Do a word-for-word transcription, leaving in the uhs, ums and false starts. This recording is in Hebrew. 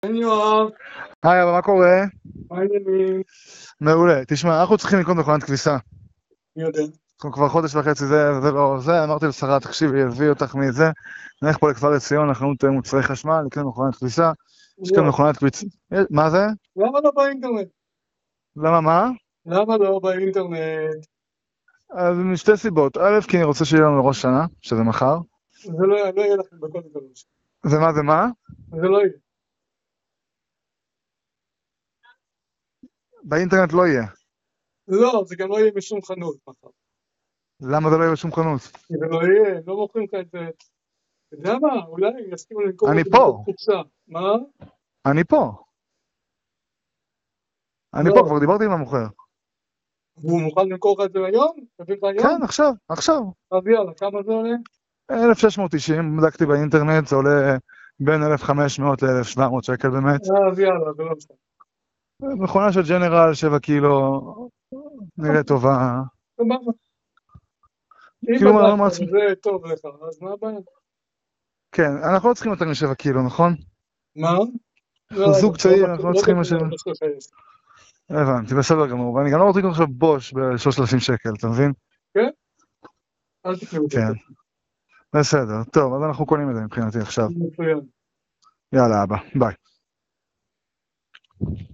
כן, יואב, היי, אבל מה קורה? מה העניינים? מעולה. תשמע, אנחנו צריכים לקנות מכונת כביסה. מי יודע? אנחנו כבר חודש וחצי זה, זה לא זה, אמרתי לשרה, תקשיבי, הביא אותך מזה, נלך פה לכפר עציון, אנחנו נותנים מוצרי חשמל, לקנות מכונת כביסה, יש כאן וואו, מכונת כביסה, מה זה? למה לא באינטרנט? למה מה? למה לא באינטרנט? אז משתי סיבות, א', כי אני רוצה שיהיה לנו ראש שנה, שזה מחר, זה לא, לא יהיה לכם בכל דבר. ומה זה מה? זה לא יהיה. באינטרנט לא יהיה. לא, זה גם לא יהיה בשום חנות מחר. למה זה לא יהיה בשום חנות? כי זה לא יהיה, לא מוכרים לך את זה. אתה יודע מה? אולי יסכימו למכור את אני זה בתוך פה, קופסה. מה? אני פה, אני פה, לא. כבר דיברתי עם המוכר. הוא מוכן למכור לך את זה היום? תביא לך כן, היום? עכשיו, עכשיו. אז יאללה, כמה זה עולה? אלף שש מאות תשעים, בדקתי באינטרנט, זה עולה בין אלף וחמש מאות ל-אלף ושבע מאות שקל באמת. אז יאללה, זה לא בסדר. מכונה של ג'נרל, שבע קילו, נראית טובה. סבבה. אם כאילו, מה, לא בדקת מעצמי. וזה טוב לך, אז מה הבעיה? כן, אנחנו לא צריכים יותר משבע קילו, נכון? מה? לא, אנחנו לא, זוג לא צעיר, בטוח, אנחנו לא לא צריכים בטוח, משהו. יש לך עסק. הבנתי, בסדר גמור. ואני גם לא רוצה לקנות עכשיו בוש ב-שלושת אלפים שקל, אתה מבין? כן? אל תקנו את זה. כן, בסדר. טוב, אז אנחנו קונים את זה מבחינתי עכשיו. מצוין. יאללה, אבא, ביי.